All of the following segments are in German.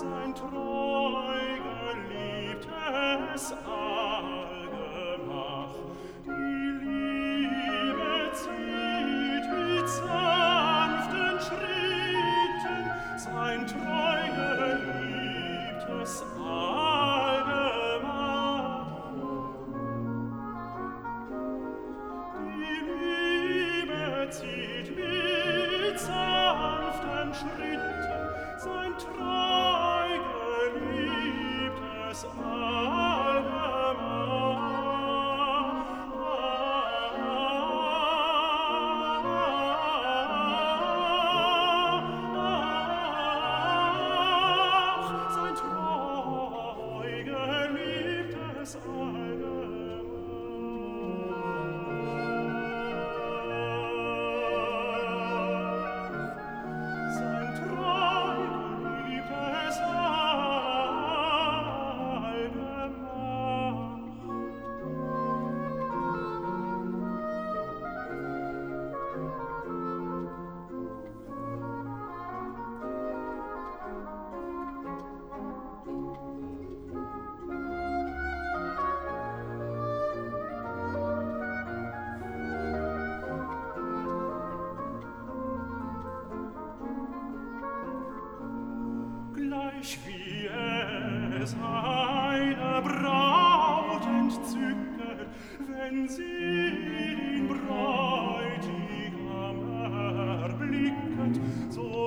sein treu geliebtes Allgemach. Die Liebe zieht mit sanften Schritten sein treu geliebtes Allgemach. Die Liebe zieht mit sanften Schritten sein treu geliebtes Allgemach. Sein treu geliebtes Allgemach. Sein treu geliebtes Gleich wie es eine Braut entzücket, wenn sie den Bräutigam erblicket, so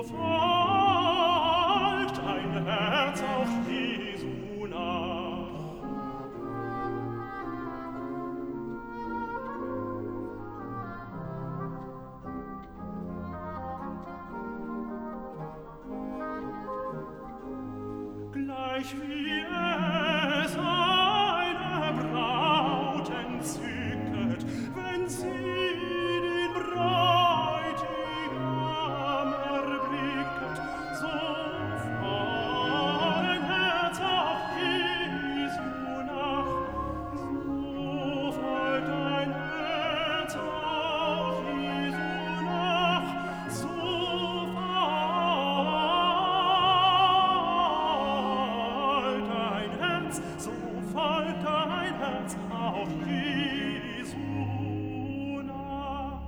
folgt ein Herz auch Jesu nach. Gleich wie es eine Braut entzücket, wenn sie den Bräutigam erblicket, so folgt ein Herz auch Jesu nach, so folgt ein Herz auch Jesu nach, so folgt ein Herz auch Jesu nach.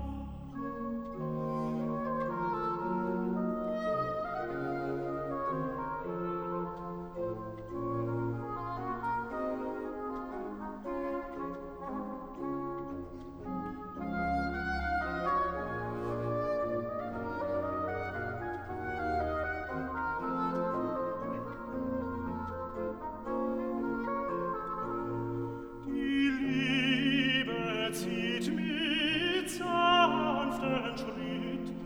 Die Liebe zieht mit sanften Schritten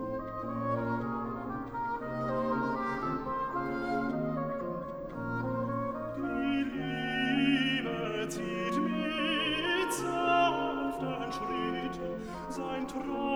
Die Liebe zieht mit sanften Schritten sein Traum